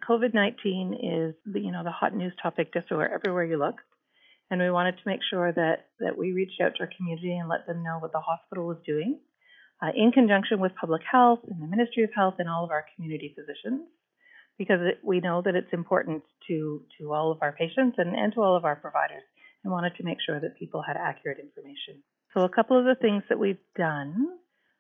COVID-19 is the hot news topic just everywhere you look. And we wanted to make sure that we reached out to our community and let them know what the hospital was doing in conjunction with public health and the Ministry of Health and all of our community physicians, because we know that it's important to all of our patients and to all of our providers, and wanted to make sure that people had accurate information. So a couple of the things that we've done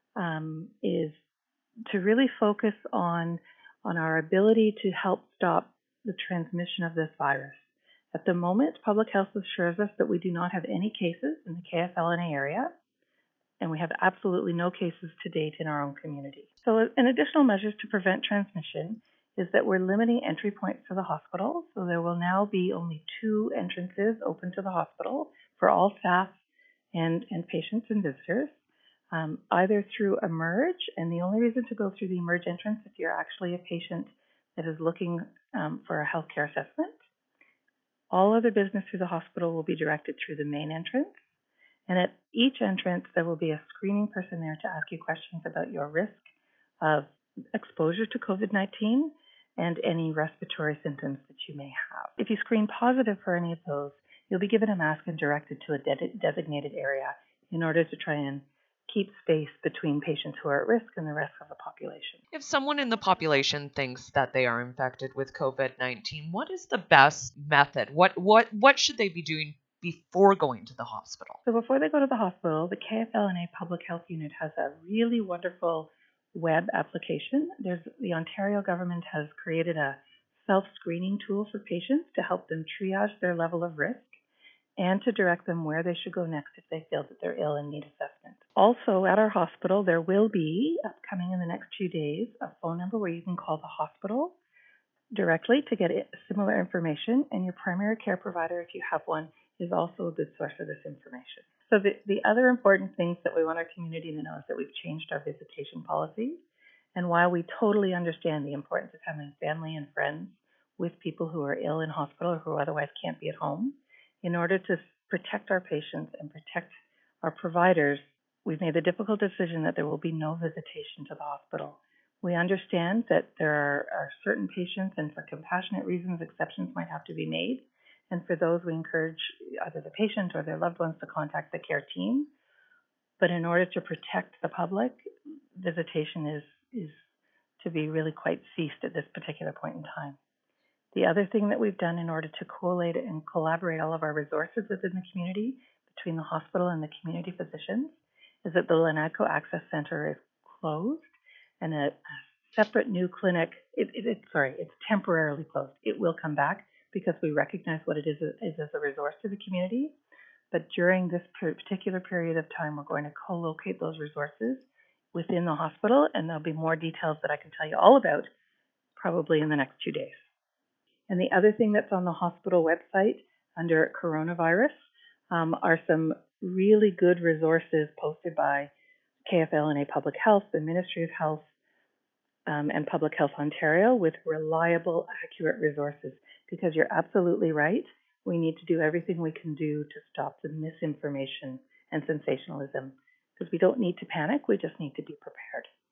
is to really focus on our ability to help stop the transmission of this virus. At the moment, public health assures us that we do not have any cases in the KFL-NA area, and we have absolutely no cases to date in our own community. So an additional measures to prevent transmission is that we're limiting entry points to the hospital. So there will now be only 2 entrances open to the hospital for all staff and patients and visitors, either through Emerge, and the only reason to go through the Emerge entrance if you're actually a patient that is looking for a healthcare assessment. All other business through the hospital will be directed through the main entrance. And at each entrance, there will be a screening person there to ask you questions about your risk of exposure to COVID-19 and any respiratory symptoms that you may have. If you screen positive for any of those, you'll be given a mask and directed to a designated area in order to try and keep space between patients who are at risk and the rest of the population. If someone in the population thinks that they are infected with COVID-19, what is the best method? What should they be doing before going to the hospital? So before they go to the hospital, the KFL-NA Public Health Unit has a really wonderful web application. The Ontario government has created a self-screening tool for patients to help them triage their level of risk and to direct them where they should go next if they feel that they're ill and need assessment. Also, at our hospital, there will be, upcoming in the next few days, a phone number where you can call the hospital directly to get similar information, and your primary care provider, if you have one, is also a good source of this information. So the other important things that we want our community to know is that we've changed our visitation policies, and while we totally understand the importance of having family and friends with people who are ill in hospital or who otherwise can't be at home, in order to protect our patients and protect our providers, we've made the difficult decision that there will be no visitation to the hospital. We understand that there are certain patients, and for compassionate reasons, exceptions might have to be made. And for those, we encourage either the patient or their loved ones to contact the care team. But in order to protect the public, visitation is to be really quite ceased at this particular point in time. The other thing that we've done in order to collate and collaborate all of our resources within the community, between the hospital and the community physicians, is that the Lenadco Access Center is closed, and a separate new clinic, it's temporarily closed. It will come back because we recognize what it is as a resource to the community. But during this particular period of time, we're going to co-locate those resources within the hospital, and there'll be more details that I can tell you all about probably in the next 2 days. And the other thing that's on the hospital website under coronavirus are some really good resources posted by KFL-NA Public Health, the Ministry of Health, and Public Health Ontario with reliable, accurate resources. Because you're absolutely right, we need to do everything we can do to stop the misinformation and sensationalism. Because we don't need to panic, we just need to be prepared.